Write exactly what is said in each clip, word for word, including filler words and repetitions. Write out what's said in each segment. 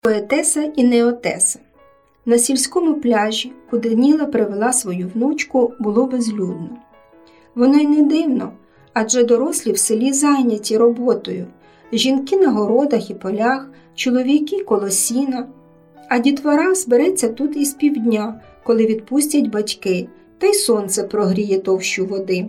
Поетеса і неотеса. На сільському пляжі, куди Ніла привела свою внучку, було безлюдно. Воно й не дивно, адже дорослі в селі зайняті роботою. Жінки на городах і полях, чоловіки коло сіна. А дітвора збереться тут із півдня, коли відпустять батьки, та й сонце прогріє товщу води.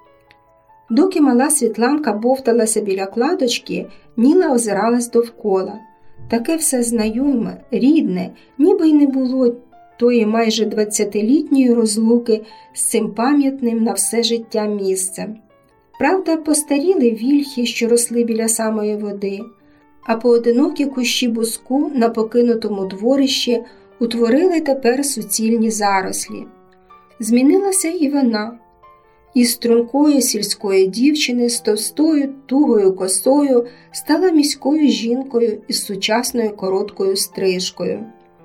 Доки мала Світланка бовталася біля кладочки, Ніла озиралась довкола. Таке все знайоме, рідне, ніби й не було тої майже двадцятилітньої розлуки з цим пам'ятним на все життя місцем. Правда, постаріли вільхи, що росли біля самої води, а поодинокі кущі буску на покинутому дворищі утворили тепер суцільні зарослі. Змінилася і вона. Із стрункої сільської дівчини з товстою тугою косою стала міською жінкою із сучасною короткою стрижкою.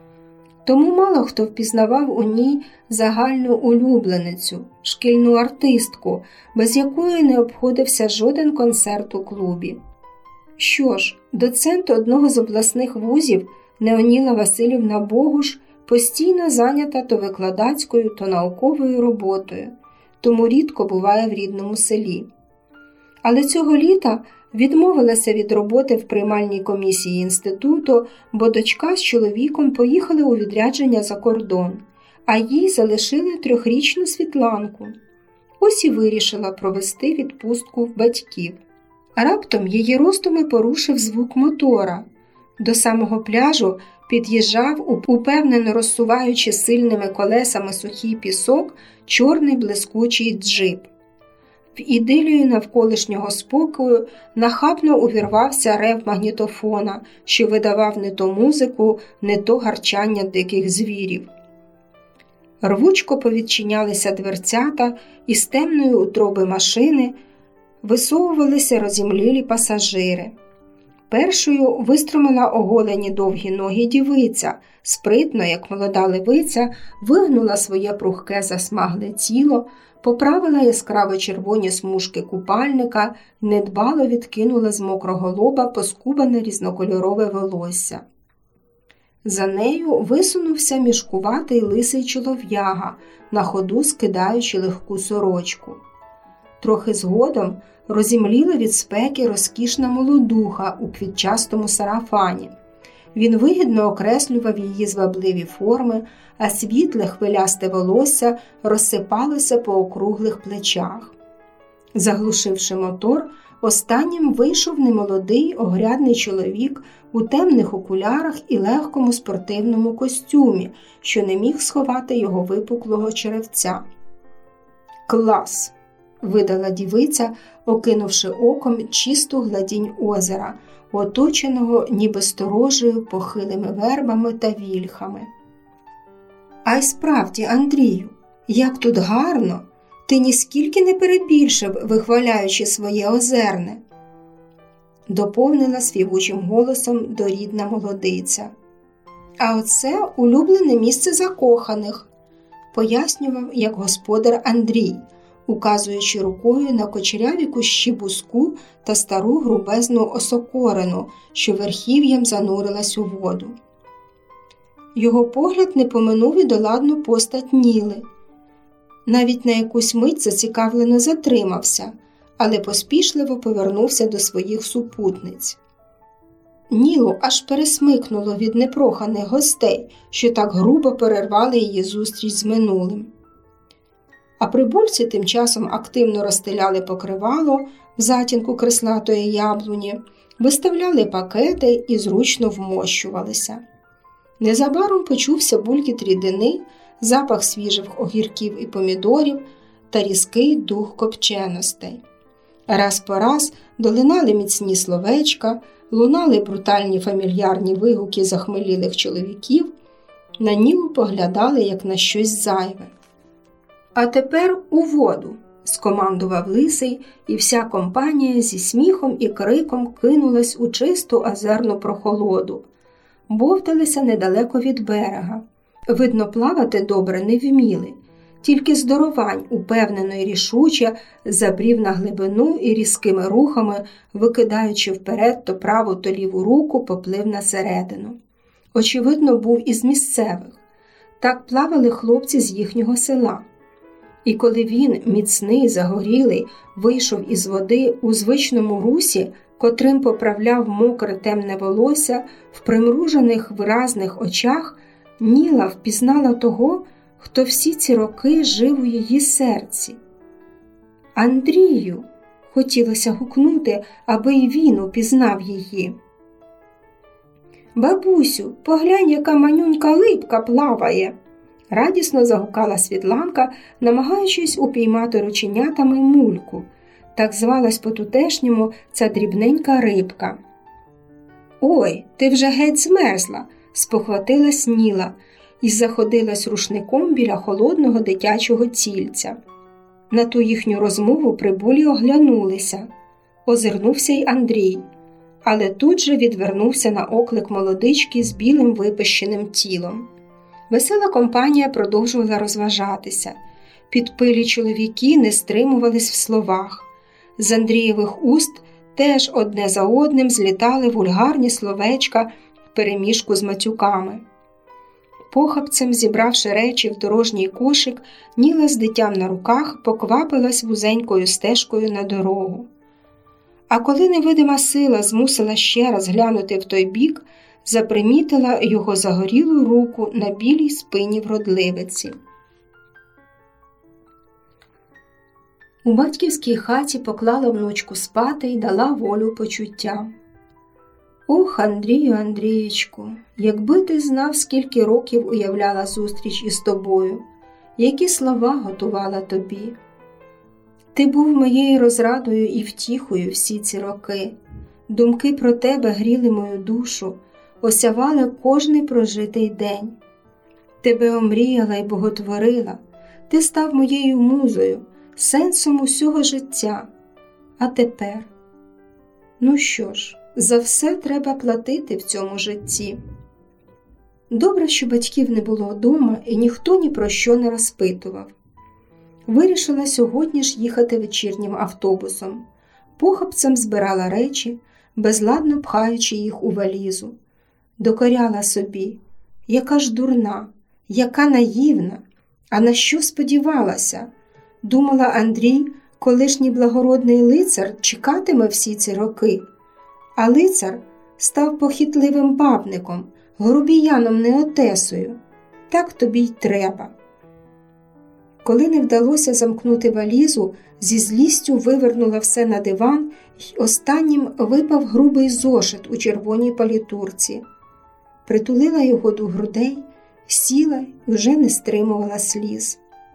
Тому мало хто впізнавав у ній загальну улюбленицю, шкільну артистку, без якої не обходився жоден концерт у клубі. Що ж, доцент одного з обласних вузів Неоніла Василівна Богуш постійно зайнята то викладацькою, то науковою роботою, тому рідко буває в рідному селі. Але цього літа відмовилася від роботи в приймальній комісії інституту, бо дочка з чоловіком поїхали у відрядження за кордон, а їй залишили трьохрічну Світланку. Ось і вирішила провести відпустку в батьків. Раптом її роздуми порушив звук мотора. До самого пляжу під'їжджав, упевнено розсуваючи сильними колесами сухий пісок, чорний блискучий джип. В ідилію навколишнього спокою нахабно увірвався рев магнітофона, що видавав не то музику, не то гарчання диких звірів. Рвучко повідчинялися дверцята, і з темної утроби машини висовувалися розімлілі пасажири. Першою виструмила оголені довгі ноги дівиця, спритно, як молода левиця, вигнула своє прухке засмагле тіло, поправила яскраво червоні смужки купальника й недбало відкинула з мокрого лоба поскубане різнокольорове волосся. За нею висунувся мішкуватий лисий чолов'яга, на ходу скидаючи легку сорочку. Трохи згодом розімліла від спеки розкішна молодуха у квітчастому сарафані. Він вигідно окреслював її звабливі форми, а світле хвилясте волосся розсипалося по округлих плечах. Заглушивши мотор, останнім вийшов немолодий огрядний чоловік у темних окулярах і легкому спортивному костюмі, що не міг сховати його випуклого черевця. «Клас!» – видала дівиця, окинувши оком чисту гладінь озера, оточеного ніби сторожею похилими вербами та вільхами. «А й справді, Андрію, як тут гарно! Ти ніскільки не перебільшив, вихваляючи своє озерне!» Доповнила співучим голосом дорідна молодиця. «А оце улюблене місце закоханих», – пояснював як господар Андрій, указуючи рукою на кочеряві кущі буску та стару грубезну осокорину, що верхів'ям занурилась у воду. Його погляд не поминув і доладну постать Ніли. Навіть на якусь мить зацікавлено затримався, але поспішливо повернувся до своїх супутниць. Нілу аж пересмикнуло від непроханих гостей, що так грубо перервали її зустріч з минулим. А прибульці тим часом активно розстеляли покривало в затінку креслатої яблуні, виставляли пакети і зручно вмощувалися. Незабаром почувся булькіт рідини, запах свіжих огірків і помідорів та різкий дух копченостей. Раз по раз долинали міцні словечка, лунали брутальні фамільярні вигуки захмелілих чоловіків, на Нілу поглядали як на щось зайве. «А тепер у воду!» – скомандував лисий, і вся компанія зі сміхом і криком кинулась у чисту озерну прохолоду. Бовталися недалеко від берега. Видно, плавати добре не вміли. Тільки здоровань, упевнено й рішуче, забрів на глибину і різкими рухами, викидаючи вперед то праву, то ліву руку, поплив на середину. Очевидно, був із місцевих. Так плавали хлопці з їхнього села. І коли він, міцний, загорілий, вийшов із води у звичному русі, котрим поправляв мокре темне волосся, в примружених виразних очах Ніла впізнала того, хто всі ці роки жив у її серці. «Андрію!» – хотілося гукнути, аби й він упізнав її. «Бабусю, поглянь, яка манюнька липка плаває!» – радісно загукала Світланка, намагаючись упіймати рученятами мульку. Так звалась по-тутешньому ця дрібненька рибка. «Ой, ти вже геть змерзла!» – спохватилась Ніла і заходилась рушником біля холодного дитячого тільця. На ту їхню розмову прибулі оглянулися. Озирнувся й Андрій, але тут же відвернувся на оклик молодички з білим випищеним тілом. Весела компанія продовжувала розважатися. Підпилі чоловіки не стримувались в словах. З Андрієвих уст теж одне за одним злітали вульгарні словечка впереміжку з матюками. Похапцем, зібравши речі в дорожній кошик, Ніла з дитям на руках поквапилась вузенькою стежкою на дорогу. А коли невидима сила змусила ще раз глянути в той бік, запримітила його загорілу руку на білій спині вродливиці. У батьківській хаті поклала внучку спати й дала волю почуттям. «Ох, Андрію, Андрієчку, якби ти знав, скільки років уявляла зустріч із тобою, які слова готувала тобі. Ти був моєю розрадою і втіхою всі ці роки. Думки про тебе гріли мою душу, осявали кожний прожитий день. Тебе омріяла й боготворила, ти став моєю музою, сенсом усього життя. А тепер? Ну що ж, за все треба платити в цьому житті». Добре, що батьків не було вдома і ніхто ні про що не розпитував. Вирішила сьогодні ж їхати вечірнім автобусом. Похапцем збирала речі, безладно пхаючи їх у валізу. Докоряла собі, яка ж дурна, яка наївна, а на що сподівалася? Думала, Андрій, колишній благородний лицар, чекатиме всі ці роки. А лицар став похитливим бабником, грубіяном Неотесою. Так тобі й треба. Коли не вдалося замкнути валізу, зі злістю вивернула все на диван й останнім випав грубий зошит у червоній палітурці. Притулила його до грудей, сіла й вже не стримувала сліз.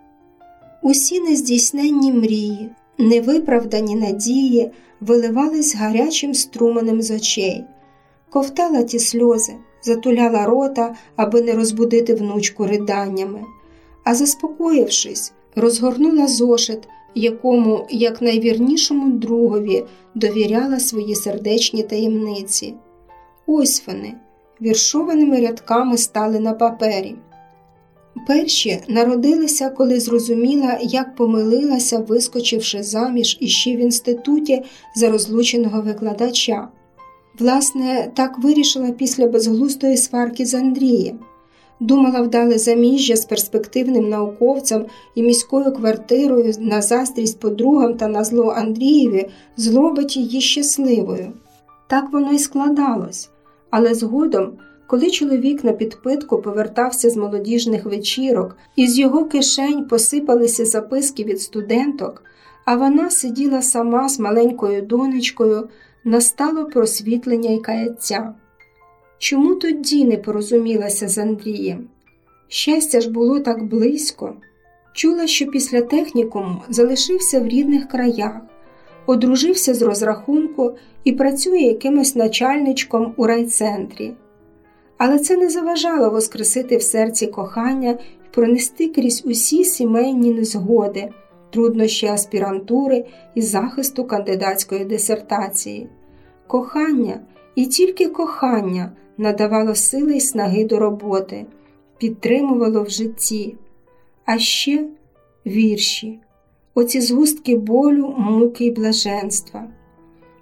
Усі нездійсненні мрії, невиправдані надії виливались гарячим струменем з очей. Ковтала ті сльози, затуляла рота, аби не розбудити внучку riданнями. А заспокоївшись, розгорнула зошит, якому, як найвірнішому другові, довіряла свої сердечні таємниці. Ось вони, віршованими рядками стали на папері. Перші народилися, коли зрозуміла, як помилилася, вискочивши заміж іще в інституті за розлученого викладача. Власне, так вирішила після безглуздої сварки з Андрієм. Думала, вдале заміжжя з перспективним науковцем і міською квартирою на заздрість подругам та на зло Андрієві зробить її щасливою. Так воно й складалось. Але згодом, коли чоловік на підпитку повертався з молодіжних вечірок, і з його кишень посипалися записки від студенток, а вона сиділа сама з маленькою донечкою, настало просвітлення й каяття. Чому тоді не порозумілася з Андрієм? Щастя ж було так близько. Чула, що після технікуму залишився в рідних краях, одружився з розрахунку і працює якимось начальничком у райцентрі. Але це не заважало воскресити в серці кохання і пронести крізь усі сімейні незгоди, труднощі аспірантури і захисту кандидатської дисертації. Кохання, і тільки кохання, надавало сили й снаги до роботи, підтримувало в житті. А ще вірші, оці згустки болю, муки й блаженства.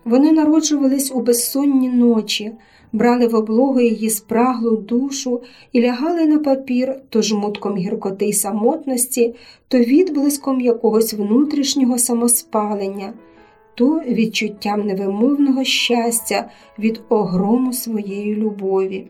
Вони народжувались у безсонні ночі, брали в облогу її спраглу душу і лягали на папір то жмутком гіркоти й самотності, то відблиском якогось внутрішнього самоспалення, то відчуттям невимовного щастя від огрому своєї любові.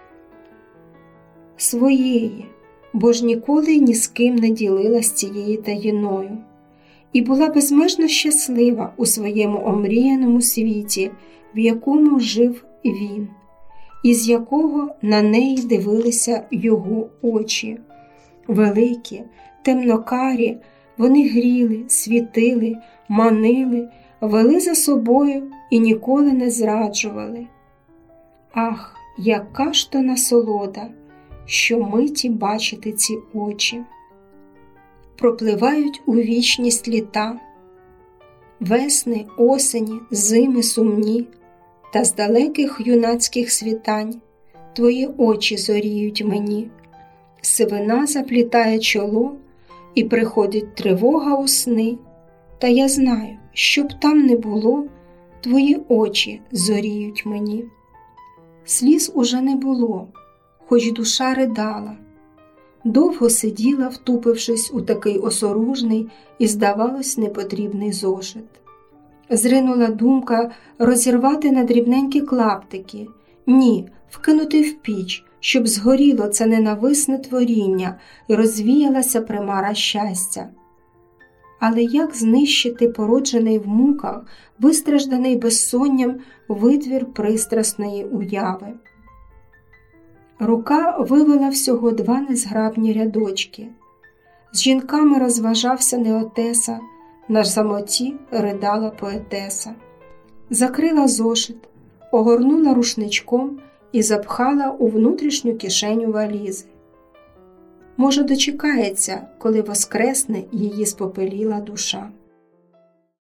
Своєї, бо ж ніколи ні з ким не ділилась цією таїною. І була безмежно щаслива у своєму омріяному світі, в якому жив він, із якого на неї дивилися його очі. Великі, темнокарі, вони гріли, світили, манили, вели за собою і ніколи не зраджували. Ах, яка ж то насолода, щомиті бачити ці очі! Пропливають у вічність літа, весни, осені, зими сумні, та з далеких юнацьких світань твої очі зоріють мені. Сивина заплітає чоло, і приходить тривога у сни, та я знаю, що б там не було, твої очі зоріють мені. Сліз уже не було, хоч душа ридала. Довго сиділа, втупившись у такий осоружний і, здавалось, непотрібний зошит. Зринула думка розірвати на дрібненькі клаптики, ні, вкинути в піч, щоб згоріло це ненависне творіння і розвіялася примара щастя. Але як знищити породжений в муках, вистражданий безсонням витвір пристрасної уяви? Рука вивела всього два незграбні рядочки. З жінками розважався Неотеса, на самоті ридала поетеса. Закрила зошит, огорнула рушничком і запхала у внутрішню кишеню валізи. Може, дочекається, коли воскресне її спопеліла душа.